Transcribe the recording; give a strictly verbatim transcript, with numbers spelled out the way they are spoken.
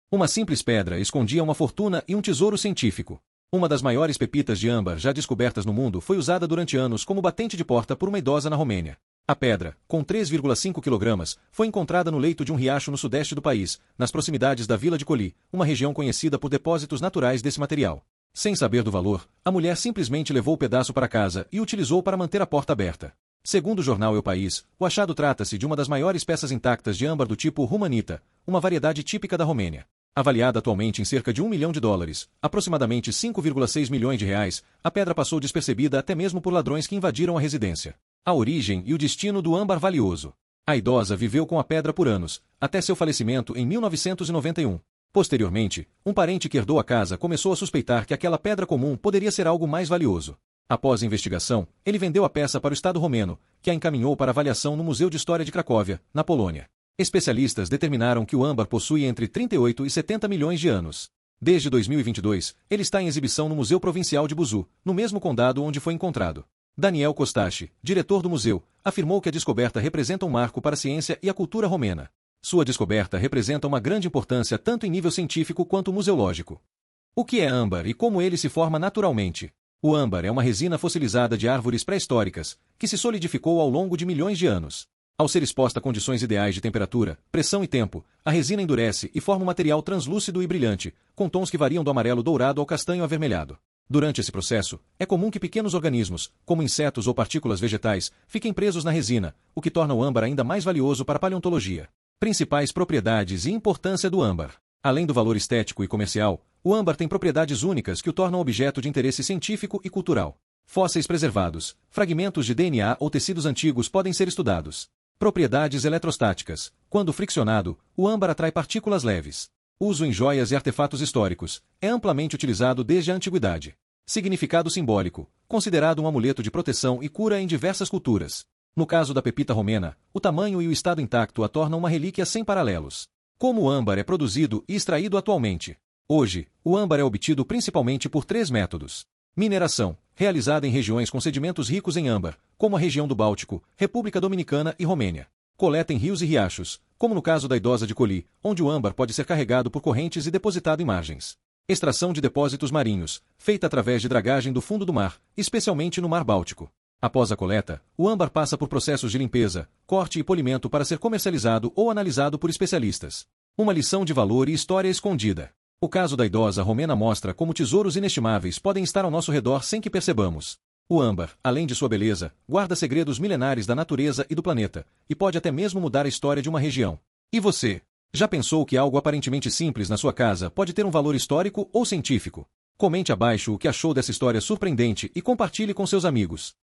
Uma simples pedra escondia uma fortuna e um tesouro científico. Uma das maiores pepitas de âmbar já descobertas no mundo foi usada durante anos como batente de porta por uma idosa na Romênia. A pedra, com três vírgula cinco quilogramas, foi encontrada no leito de um riacho no sudeste do país, nas proximidades da vila de Colli, uma região conhecida por depósitos naturais desse material. Sem saber do valor, a mulher simplesmente levou o pedaço para casa e o utilizou para manter a porta aberta. Segundo o jornal El País, o achado trata-se de uma das maiores peças intactas de âmbar do tipo Rumanita, uma variedade típica da Romênia. Avaliada atualmente em cerca de um milhão de dólares, aproximadamente cinco vírgula seis milhões de reais, a pedra passou despercebida até mesmo por ladrões que invadiram a residência. A origem e o destino do âmbar valioso. A idosa viveu com a pedra por anos, até seu falecimento em mil novecentos e noventa e um. Posteriormente, um parente que herdou a casa começou a suspeitar que aquela pedra comum poderia ser algo mais valioso. Após a investigação, ele vendeu a peça para o Estado romeno, que a encaminhou para avaliação no Museu de História de Cracóvia, na Polônia. Especialistas determinaram que o âmbar possui entre trinta e oito e setenta milhões de anos. Desde dois mil e vinte e dois, ele está em exibição no Museu Provincial de Buzu, no mesmo condado onde foi encontrado. Daniel Costache, diretor do museu, afirmou que a descoberta representa um marco para a ciência e a cultura romena. Sua descoberta representa uma grande importância tanto em nível científico quanto museológico. O que é âmbar e como ele se forma naturalmente? O âmbar é uma resina fossilizada de árvores pré-históricas, que se solidificou ao longo de milhões de anos. Ao ser exposta a condições ideais de temperatura, pressão e tempo, a resina endurece e forma um material translúcido e brilhante, com tons que variam do amarelo dourado ao castanho avermelhado. Durante esse processo, é comum que pequenos organismos, como insetos ou partículas vegetais, fiquem presos na resina, o que torna o âmbar ainda mais valioso para a paleontologia. Principais propriedades e importância do âmbar. Além do valor estético e comercial, o âmbar tem propriedades únicas que o tornam objeto de interesse científico e cultural. Fósseis preservados, fragmentos de D N A ou tecidos antigos podem ser estudados. Propriedades eletrostáticas. Quando friccionado, o âmbar atrai partículas leves. Uso em joias e artefatos históricos. É amplamente utilizado desde a antiguidade. Significado simbólico. Considerado um amuleto de proteção e cura em diversas culturas. No caso da pepita romena, o tamanho e o estado intacto a tornam uma relíquia sem paralelos. Como o âmbar é produzido e extraído atualmente? Hoje, o âmbar é obtido principalmente por três métodos. Mineração, realizada em regiões com sedimentos ricos em âmbar, como a região do Báltico, República Dominicana e Romênia. Coleta em rios e riachos, como no caso da idosa de Colli, onde o âmbar pode ser carregado por correntes e depositado em margens. Extração de depósitos marinhos, feita através de dragagem do fundo do mar, especialmente no Mar Báltico. Após a coleta, o âmbar passa por processos de limpeza, corte e polimento para ser comercializado ou analisado por especialistas. Uma lição de valor e história escondida. O caso da idosa romena mostra como tesouros inestimáveis podem estar ao nosso redor sem que percebamos. O âmbar, além de sua beleza, guarda segredos milenares da natureza e do planeta, e pode até mesmo mudar a história de uma região. E você? Já pensou que algo aparentemente simples na sua casa pode ter um valor histórico ou científico? Comente abaixo o que achou dessa história surpreendente e compartilhe com seus amigos.